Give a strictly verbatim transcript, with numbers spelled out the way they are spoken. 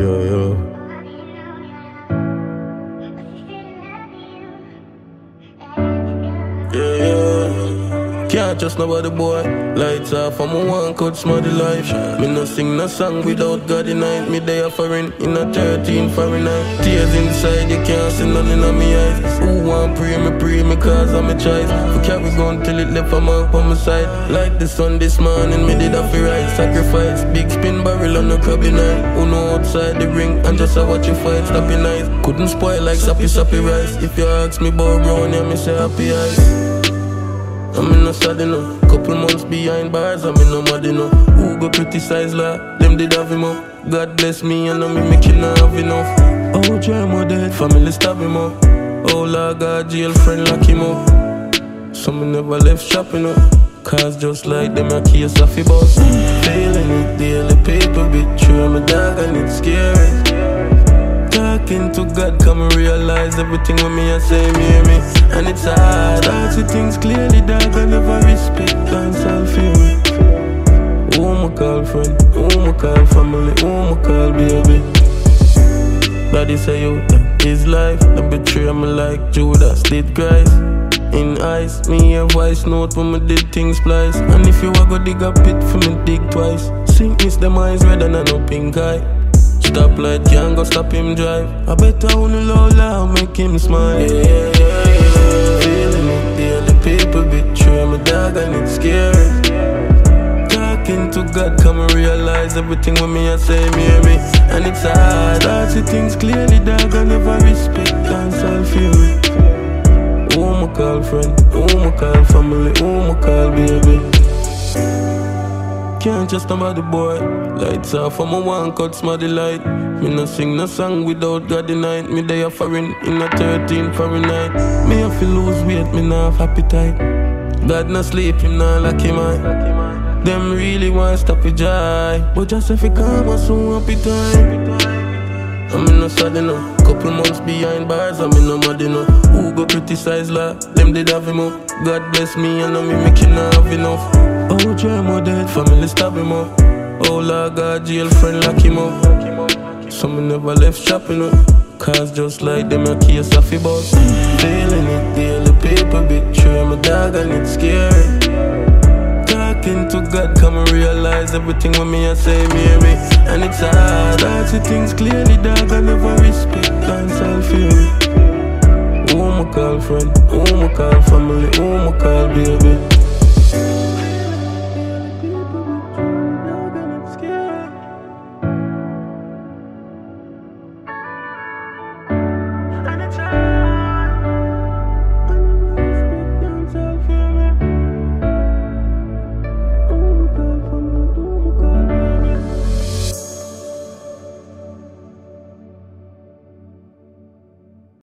yo, yo. Yeah, yeah. Can't trust nobody, boy. Lights off, I'm a one cut smuddy life. Me no sing no song without God in night. Me they offering in a thirteen Fahrenheit. Tears inside, you can't see none in my eyes. Who want pray me, pray me cause I'm a choice. We carry gun till it left a mark on my side. Like the sun this morning, me did have to rise. Sacrifice, big spin barrel on the crabby night. Who know outside the ring and just a watch you fight. Stop your eyes, couldn't spoil like sappy sappy rice. If you ask me about brown, yeah, me say happy eyes. I'm in no sad enough. Couple months behind bars, I'm in no mad enough. Who go criticize like them did have him up. God bless me and I'm making not have enough. Oh, try my dead, family stab him up. Oh, Lord God, jail friend lock him up. Some never left shopping up. Cause just like them a case of a boss. Feeling it daily, paper betray my dog and it's scary. Talking to God, come and realize everything with me I say, me hear me. And it's hard, I see things clearly, dog, I never respect and self-fear me. Who my call friend, who my call family, who my call baby. Daddy say yo, his life, the betray me like Judas did Christ. In ice, me hear voice note when me did things splice. And if you a go dig a pit for me dig twice. Sickness them eyes red and I no pink eye. Stoplight can't go stop him drive. I better on the low loud make him smile. Yeah, yeah, yeah, yeah. Feeling it daily, people betray my dog and it's scary. Talking to God, come and realize everything with me I say, me hear me. And it's hard, I see things clearly, dog, I never respect and self-fear me. Who my call friend, who my call family, who my call baby. Can't trust nobody, boy. Lights off, I'm a one cut smuddy light. Me no sing no song without God in night. Me they offering in a thirteen Fahrenheit. Me have to lose weight, me no have appetite. God no sleep, him no lucky man. Them really want stop it joy, but just if it come, I so happy time. I'm in no sad enough. Couple months behind bars, I'm in no mad enough. Who go criticize like them did have him up. God bless me and I'm making not have enough. Oh, try my dead, family stab him up. Oh, Lord God, jail friend lock him up. Some never left shopping up. Cause just like them a case of a boss. Feeling it daily, paper betray my dog and it's scary. Talking to God, come and realize everything with me I say, me hear me. And it's hard, I see things clearly, dog, I never respect and self-fear me. Who my call friend, who my call family, who my call baby.